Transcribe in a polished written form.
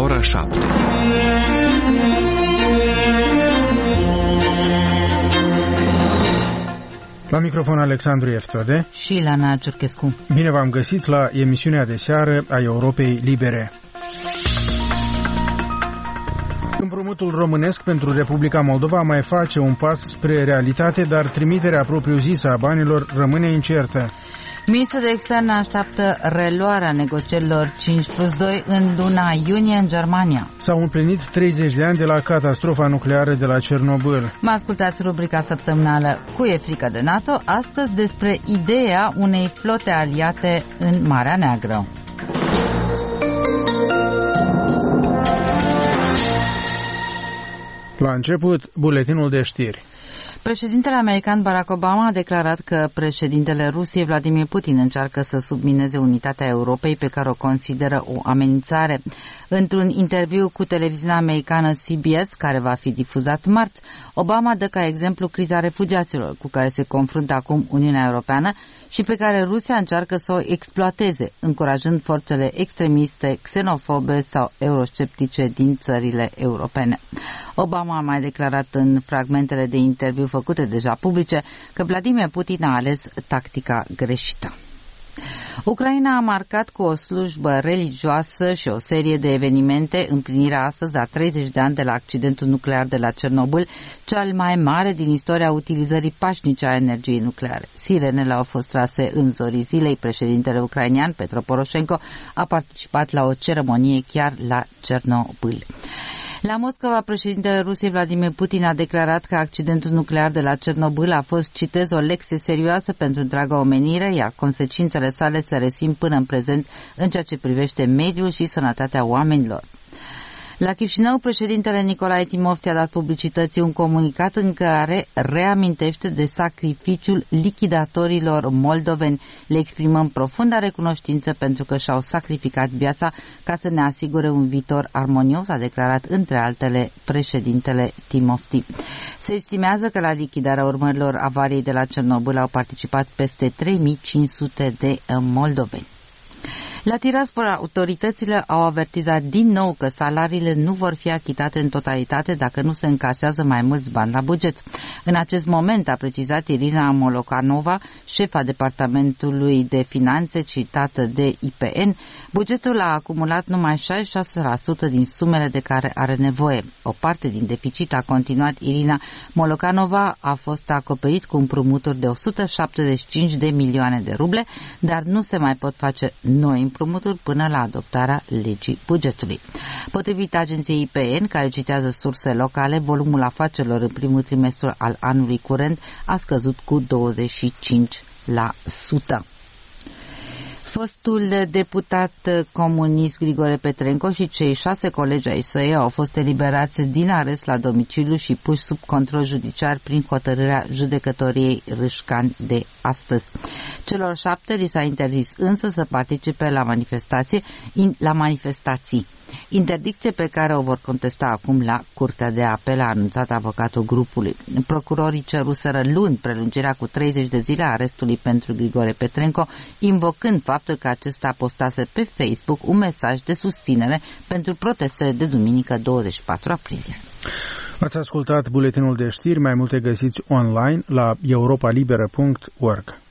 ora 7. La microfon Alexandru Eftode și Ilana Ciurchescu. Bine v-am găsit la emisiunea de seară a Europei Libere. Împrumutul românesc pentru Republica Moldova mai face un pas spre realitate, dar trimiterea propriu-zisă a banilor rămâne incertă. Ministrul de Externe așteaptă reluarea negocierilor 5+2 în luna iunie în Germania. S-au împlinit 30 de ani de la catastrofa nucleară de la Cernobâl. Mă ascultați rubrica săptămânală Cu e frică de NATO, astăzi despre ideea unei flote aliate în Marea Neagră. La început, buletinul de știri. Președintele american Barack Obama a declarat că președintele Rusiei Vladimir Putin încearcă să submineze unitatea Europei pe care o consideră o amenințare. Într-un interviu cu televiziunea americană CBS, care va fi difuzat marți, Obama dă ca exemplu criza refugiaților cu care se confruntă acum Uniunea Europeană și pe care Rusia încearcă să o exploateze, încurajând forțele extremiste, xenofobe sau eurosceptice din țările europene. Obama a mai declarat în fragmentele de interviu făcute deja publice că Vladimir Putin a ales tactica greșită. Ucraina a marcat cu o slujbă religioasă și o serie de evenimente împlinirea astăzi la 30 de ani de la accidentul nuclear de la Cernobâl, cel mai mare din istoria utilizării pașnice a energiei nucleare. Sirenele au fost trase în zorii zilei. Președintele ucrainean Petro Poroșenko a participat la o ceremonie chiar la Cernobâl. La Moscova, președintele Rusiei Vladimir Putin a declarat că accidentul nuclear de la Cernobâl a fost, citez, o lecție serioasă pentru întreaga omenire, iar consecințele sale se resimt până în prezent în ceea ce privește mediul și sănătatea oamenilor. La Chișinău, președintele Nicolae Timofti a dat publicității un comunicat în care reamintește de sacrificiul lichidatorilor moldoveni. Le exprimăm profunda recunoștință pentru că și-au sacrificat viața ca să ne asigure un viitor armonios, a declarat între altele președintele Timofti. Se estimează că la lichidarea urmărilor avariei de la Cernobâl au participat peste 3500 de moldoveni. La Tiraspol, autoritățile au avertizat din nou că salariile nu vor fi achitate în totalitate dacă nu se încasează mai mulți bani la buget. În acest moment, a precizat Irina Molokanova, șefa Departamentului de Finanțe citată de IPN, bugetul a acumulat numai 66% din sumele de care are nevoie. O parte din deficit, a continuat Irina Molokanova, a fost acoperit cu împrumuturi de 175 de milioane de ruble, dar nu se mai pot face noi împrumuturi până la adoptarea legii bugetului. Potrivit agenției IPN, care citează surse locale, volumul afacerilor în primul trimestru al anului curent a scăzut cu 25%. Fostul deputat comunist Grigore Petrenco și cei 6 colegi ai săi au fost eliberați din arest la domiciliu și puși sub control judiciar prin hotărârea judecătoriei Râșcan de astăzi. Celor 7 li s-a interzis însă să participe la manifestații. Interdicție pe care o vor contesta acum la Curtea de Apel, a anunțat avocatul grupului. Procurorii ceruseră luni prelungirea cu 30 de zile a arestului pentru Grigore Petrenco, invocând faptul că acesta postase pe Facebook un mesaj de susținere pentru protestele de duminică 24 aprilie. Ați ascultat buletinul de știri, mai multe găsiți online la europalibera.org.